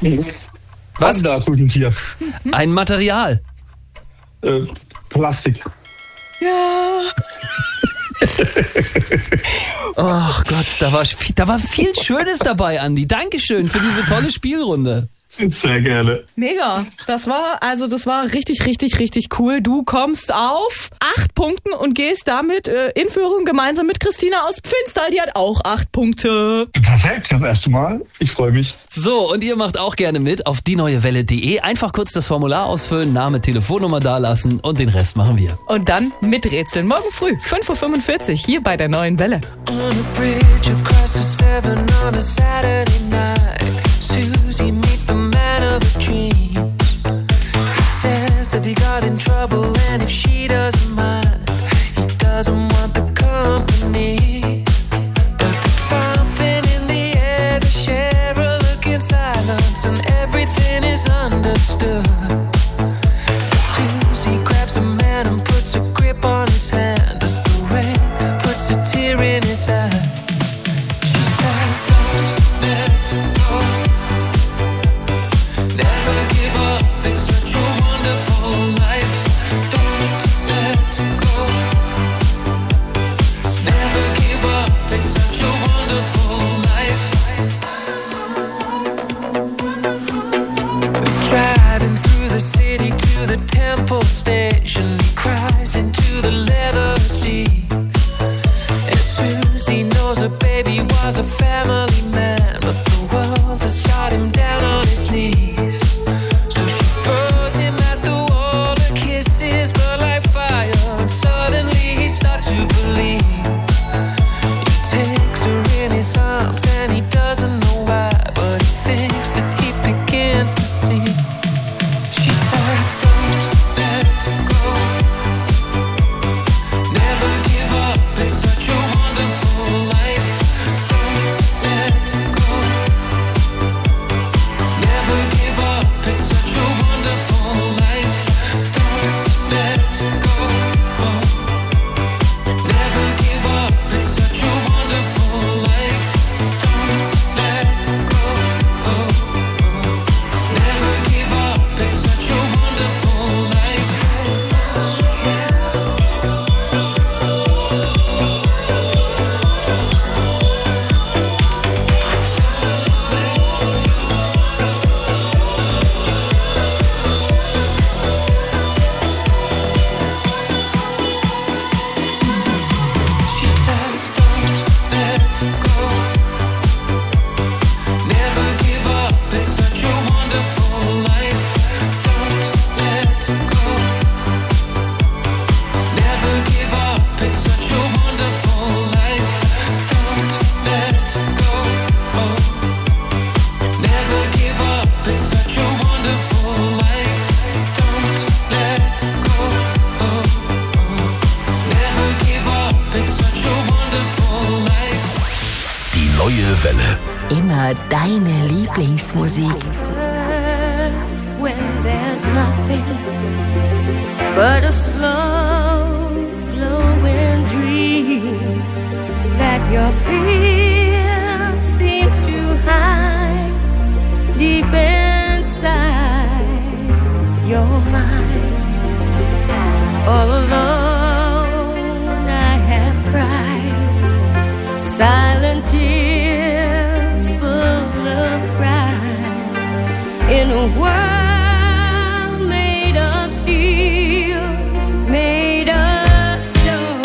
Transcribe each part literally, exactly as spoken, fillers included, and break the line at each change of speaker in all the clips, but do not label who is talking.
Was?
Panda-Kuscheltier.
Ein Material.
Äh, Plastik.
Ja.
Ach Gott, da war, da war viel Schönes dabei, Andi. Dankeschön für diese tolle Spielrunde.
Sehr gerne.
Mega. Das war, also das war richtig, richtig, richtig cool. Du kommst auf acht Punkten und gehst damit äh, in Führung gemeinsam mit Christina aus Pfinstal. Die hat auch acht Punkte.
Perfekt, das erste Mal. Ich freue mich.
So, und ihr macht auch gerne mit auf die neue Welle punkt de. Einfach kurz das Formular ausfüllen, Name, Telefonnummer dalassen und den Rest machen wir.
Und dann miträtseln. Morgen früh, fünf Uhr fünfundvierzig, hier bei der neuen Welle.
On a bridge across the Severn on a Saturday night, Susie meets the man of her dreams. He says that he got in trouble and if she doesn't mind, he doesn't want the company. But there's something in the air, they share a look in silence and everything is understood. Susie grabs the man and puts a grip on his hand as the rain puts a tear in his eye. She says, don't let go. Never give up, it's such a wonderful life. Don't let go. Never give up, it's such a wonderful life. We're driving through the city to the Temple Station. He cries into the leather seat. And Susie knows her baby was a family man, but the world has got him down on his knees. So she throws him at the wall, her kisses burn like fire, and suddenly he starts to believe. He takes her in his arms and he doesn't know why, but he thinks that he begins to see. She says, don't let go. Never give up, it's such a wonderful life. Don't let go. Never give up, it's such a wonderful life. Don't let go. Never give up, it's such a wonderful life. Don't let go. Never give up, it's such a wonderful life. She says, don't let go. Never give up, it's such a wonderful life. Don't let go. Never give up, it's such a wonderful life. Don't let go. Never give up, it's such a wonderful life. Don't let go. Never give up, it's such a wonderful life.
Die neue Welle.
Immer deine Lieblingsmusik.
When there's nothing but a slow glowing dream that your fear seems to hide deep inside your mind. All alone I have cried silent tears full of pride in a world made of steel, made of stone.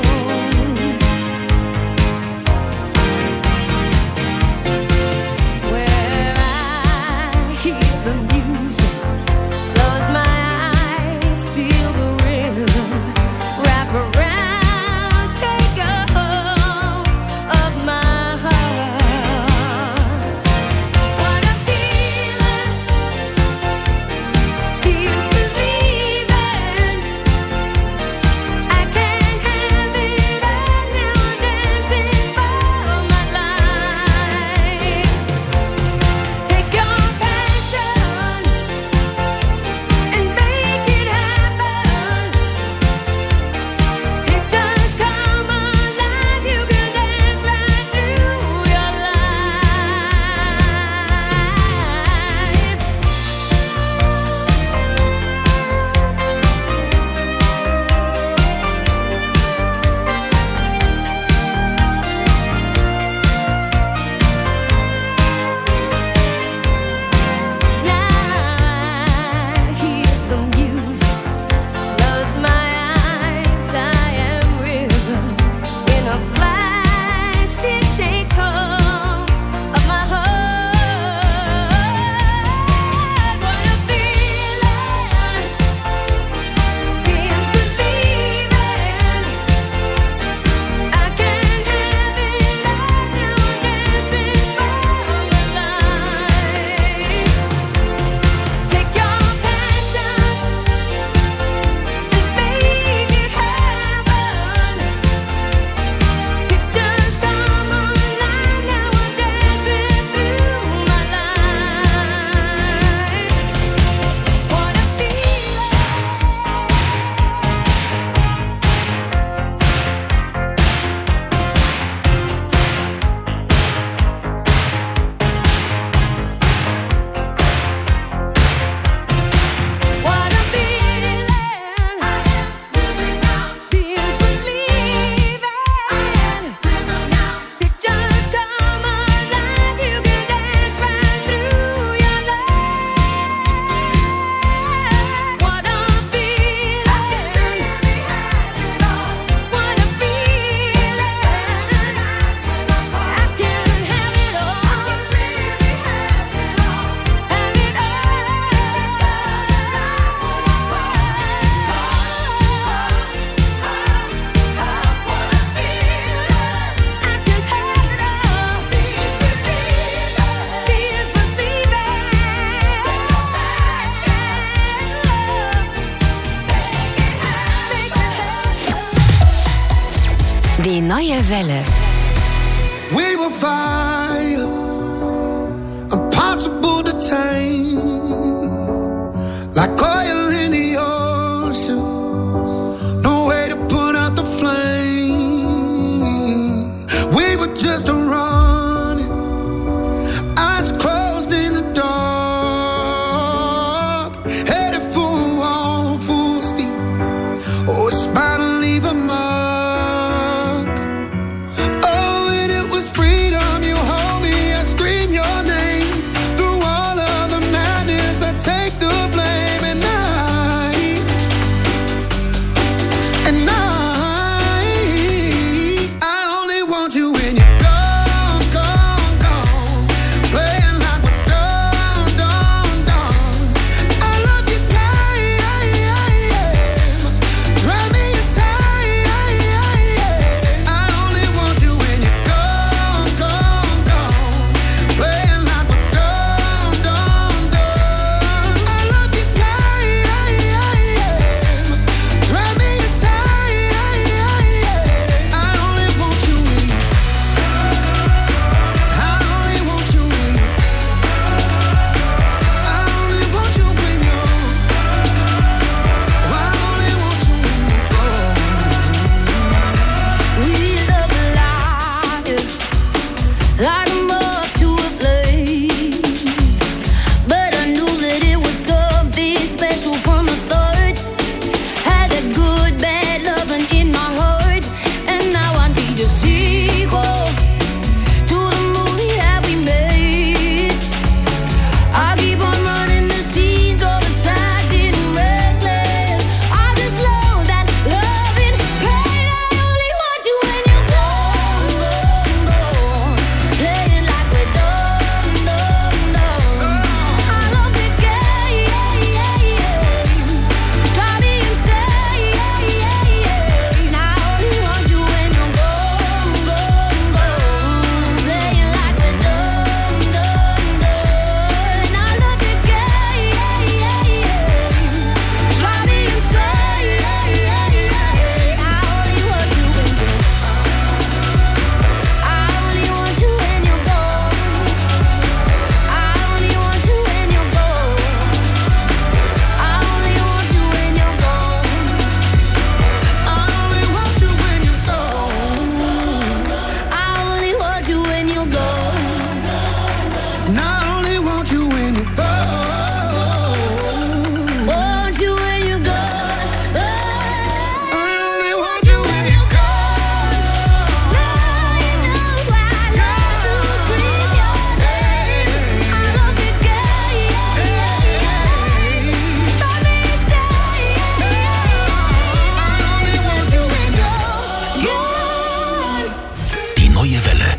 Where I hear the music, close my eyes, feel the rhythm, wrap around, take a hold of my heart. What a feeling.
Die neue Welle.
We will fire, impossible to tame, like oil in the ocean, no way to put out the flame. We were just running, eyes closed in the dark, headed for a wall, full speed. Oh, it's bound to leave a mark. Oh, and it was freedom. You hold me, I scream your name. Through all of the madness, I take the blame. And I, and I, I only want you when you're gone, gone, gone. Playing like we're done, done, done. I love you, guy, drive me inside. I only want you when you're gone, gone, gone. Playing like we're done, done, done. I love you, guy, drive me inside. I only want you when you, I only want you when you, I only want you when you're, I only want you when you're gone.
We love life like a moth to a flame, but I knew that it was something special from the start. Had that good, bad loving in my heart, and now I need a sequel to the movie that we made. I keep on running the scenes of the sad and reckless. I just love that loving pain. I only want you when you're gone, gone, gone. Playing like we're done, done, done. I love the game, drive me insane. I only want you when you're gone, gone, gone. Playing like we're done, done, done. I love the game, drive me insane. I only want you when you're, I only want you when you're gone. I only want you when you're gone. I only want you when you're gone.
I only want you when you're gone.
I only want you when you're gone.
And I only want you when you're gone.
Want you when you're gone.
I only want you when you're gone.
Lying down where I love to scream your name. I love you, girl. Stop me inside. I only want you when you're gone.
Die neue Welle.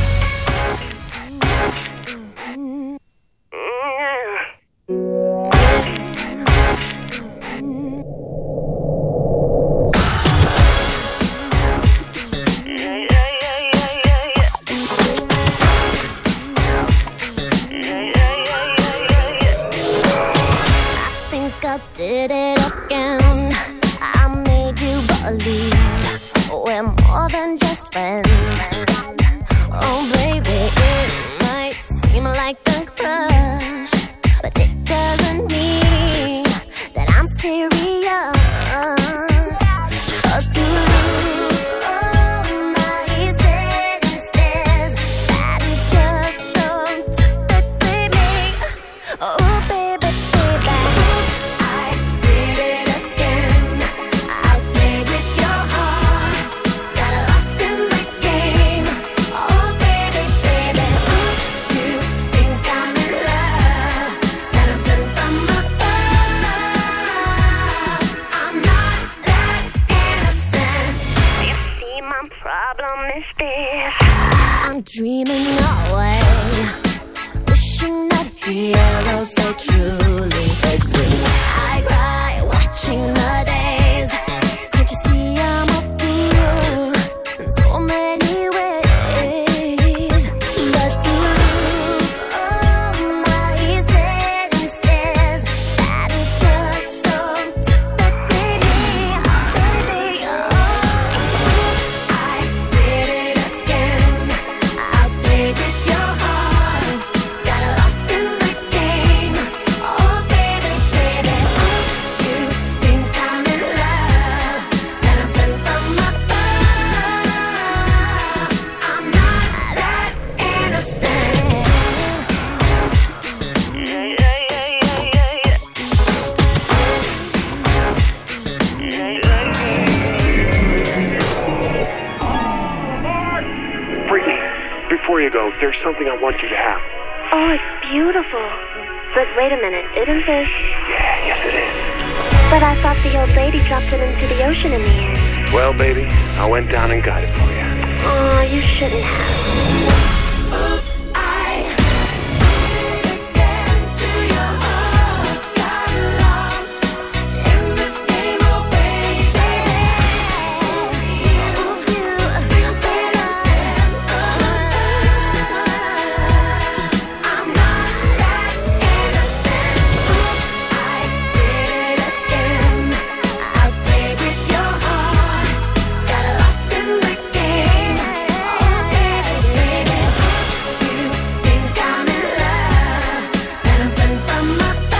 I think I did it again. I made you believe we're more than just friends. Oh, baby, it might seem like a crush, but it doesn't mean that I'm serious. 'Cause to lose all my senses, that is just so typically me. Oh, baby, baby, I did it again. I played with your heart, got lost in my game. Oh, baby, baby, oops, you think I'm in love, that I'm sent from above. I'm not that innocent. You see, my problem is this: I'm dreaming away, wishing that heroes they truly exist. I cry watching the days. Can't you see I'm a fool in so many ways? But to lose all my senses, that is just so typically me, baby. Oh, I
there's something I want you to have.
Oh, it's beautiful. But wait a minute, isn't this...
Yeah, yes it is.
But I thought the old lady dropped it into the ocean in the end.
Well, baby, I went down and got it for you.
Oh, you shouldn't have.
Oops, I did it again to your heart. Got lost in this game, oh baby. Oops, you better stand for love. I'm not that innocent. Oops, I did it again. I played with your heart. Got lost in the game. Oh baby, baby. You think I'm in love, and I'm sent from above.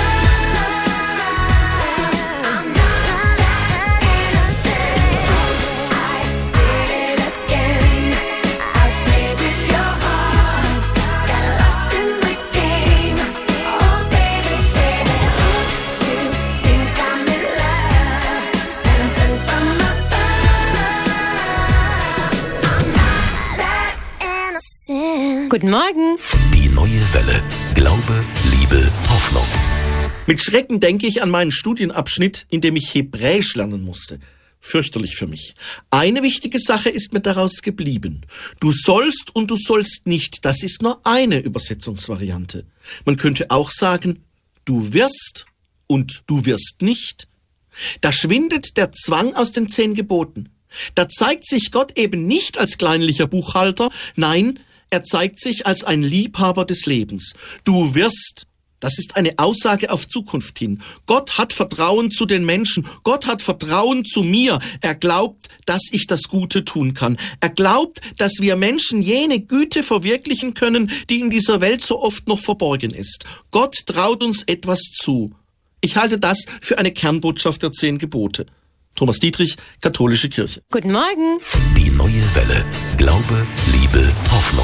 I'm not that innocent. I did it again. I played with your heart. Got lost in the game. Oh baby, baby. You think I'm in love, and I'm sent from above. I'm not that innocent.
Guten Morgen.
Die neue Welle. Glaube, Liebe, Hoffnung.
Mit Schrecken denke ich an meinen Studienabschnitt, in dem ich Hebräisch lernen musste. Fürchterlich für mich. Eine wichtige Sache ist mir daraus geblieben. Du sollst und du sollst nicht, das ist nur eine Übersetzungsvariante. Man könnte auch sagen, du wirst und du wirst nicht. Da schwindet der Zwang aus den zehn Geboten. Da zeigt sich Gott eben nicht als kleinlicher Buchhalter, nein, er zeigt sich als ein Liebhaber des Lebens. Du wirst. Das ist eine Aussage auf Zukunft hin. Gott hat Vertrauen zu den Menschen. Gott hat Vertrauen zu mir. Er glaubt, dass ich das Gute tun kann. Er glaubt, dass wir Menschen jene Güte verwirklichen können, die in dieser Welt so oft noch verborgen ist. Gott traut uns etwas zu. Ich halte das für eine Kernbotschaft der zehn Gebote. Thomas Dietrich, Katholische Kirche.
Guten Morgen.
Die neue Welle. Glaube, Liebe, Hoffnung.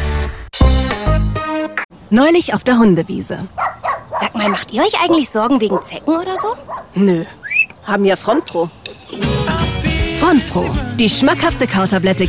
Neulich auf der Hundewiese.
Sag mal, macht ihr euch eigentlich Sorgen wegen Zecken oder so?
Nö, haben ja Frontpro. Frontpro, die schmackhafte Kautablette